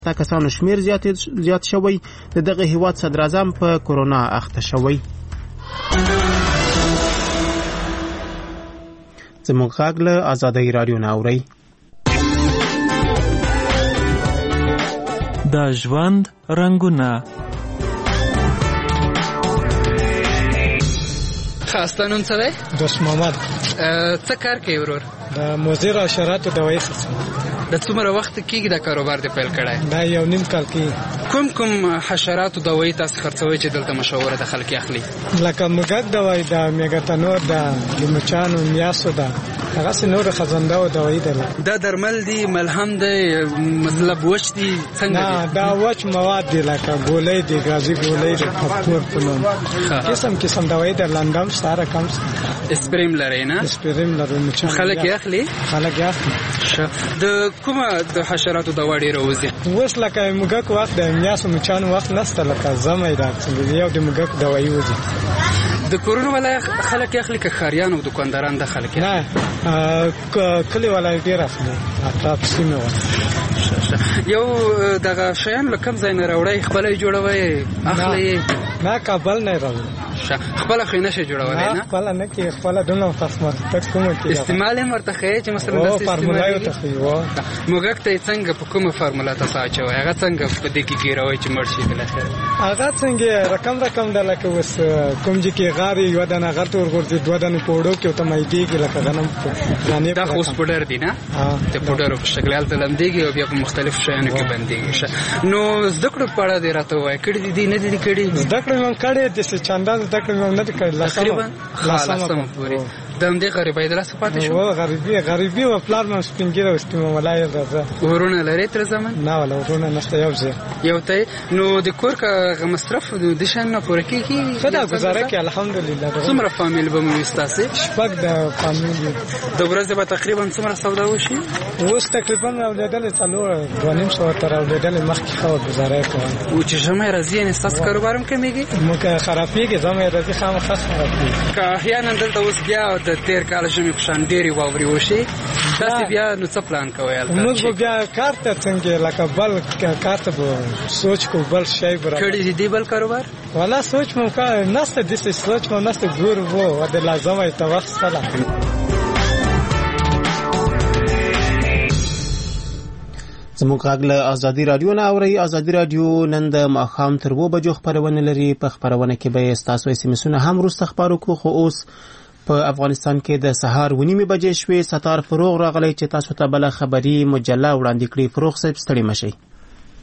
د کسانو شمیر زیات شوی. د دغه هیواد صدر اعظم په کورونا اخته شوی. زموږ غږ له آزادۍ رادیو نه اورئ. د ژوند رنګونه. خاسته نوم څه دی؟ دوست محمد. څه کار کوي ورور؟ د مضر حشراتو دوايي خرڅوم. د څومره وخت کېږي دا کاروبار دې پیل کړی؟ دا 1.5 کال کېږي. کوم حشراتو دوايي تاسو خرڅوئ چې دلته مشهوره د خلک اخلي؟ لکه موږک دوايي ده، میګاتانور ده، د مچانو میاسو ده، هغه نور خزنده دوايي ده. دا درمل دي، ملهم دی، مطلب وچ دي څنګه دي؟ نه دا وچ مواد دي، لکه ګولۍ دي، غازي ګولۍ دي، کپور په نوم قسم دوايي ده. لنګم سره کم اسپریم لري نه؟ اسپریم لري. مچان خلک یې اخلي؟ خلک یې اخلي. د کومه د حشراتو دوا ډېره وځي؟ اوس لکه موږک وخت د میاسو مچانو وخت نشته، لکه زمۍ ده یو د موږک دوايي وځي. د کورونو ولای خلک اخلي که ښاریان او دکانداران د خلک؟ نه کلی ولای ډېر اخلي، اطراف سیمه ولای. یو دغه شیان له کوم ځای نه راوړئ؟ خپله یې جوړوئ اخلئ؟ نه کابل نه راوړئ. خپله خو یې نشئ جوړولی؟ نه خپله نه کېږي، خپله دومره پرمختګ کومه کېږي. استعمال یې ورته ښیې چې مثلا داسې فارموله یې ورته ښیي. موږک ته یې څنګه په کومه فارموله تاسو اچوئ؟ هغه څنګه په دې کې ګیروئ چې مړ شي بالاخره؟ هغه څنګه رقم ده، لکه اوس کوم ځای کې غار یو دانه غر ته ورغورځي، دوه دانې په اوړو کې ورته مایدېږي لکه غنم. دا خو اوس پوډر دي نه؟ د پوډرو په شکل هلته لمدېږي او بیا په مختلفو شیانو کې بندېږي. نو زده کړو په اړه دې راته ووایه، کړي دي نه دي کړي؟ زده کړې مې هم کړې، داسې چندان زده کړې مې هم نه دي کړې. تقریبا لسمه پورې د همدې غریبۍ د لاسه پاتې شو؟ غریبي و. پلار مې سپین ږیری و، سپین ولا یې راځه. ورونه لرې تر زمن؟ نه ولا ورونه نشته، یو ځای یو ته. نو د کور که مصرف د شان نه پوره کېږي؟ ښه ده، ګزاره کوي الحمدلله. څومره فامیل به مو وي ستاسې؟ 6 د فامیل. د ورځې به تقریبا څومره سودا وشي؟ اوس تقریبا راوړېدلې 2.5 تر راوړېدلې مخکې ښه ګزاره کوي. او چې ژمی راځي یعنې ستاسو کاروبار هم کمېږي؟ موږ خرابېږي، ژمی راځي خامخا خرابېږي. که احیانا دلته اوس بیا د تېر کال ژمي په شان ډېرې واورې وشي تاسې بیا نو څه پلان کوئ هلته؟ موږ به بیا کار ته څنګه لکه بل کار ته به سوچ کوو، بل شی به کړي دي بل کاروبار؟ والا سوچ مو نشته، داسې سوچ مو نشته. ګورو د لازمه ته وخت سره. زموږ غږ له آزادي رادیو نه اورئ. آزادي رادیو نن د ماښام تر 2 بجو خپرونه لري. په خپرونه کې به ستاسو SMS هم وروسته خپاره کړو. خو اوس په افغانستان کې د سهار 9:30 بجې شوې. ستار فروغ راغلی چې تاسو ته بله خبري مجله وړاندې کړي. فروغ صاحب ستړي مشئ.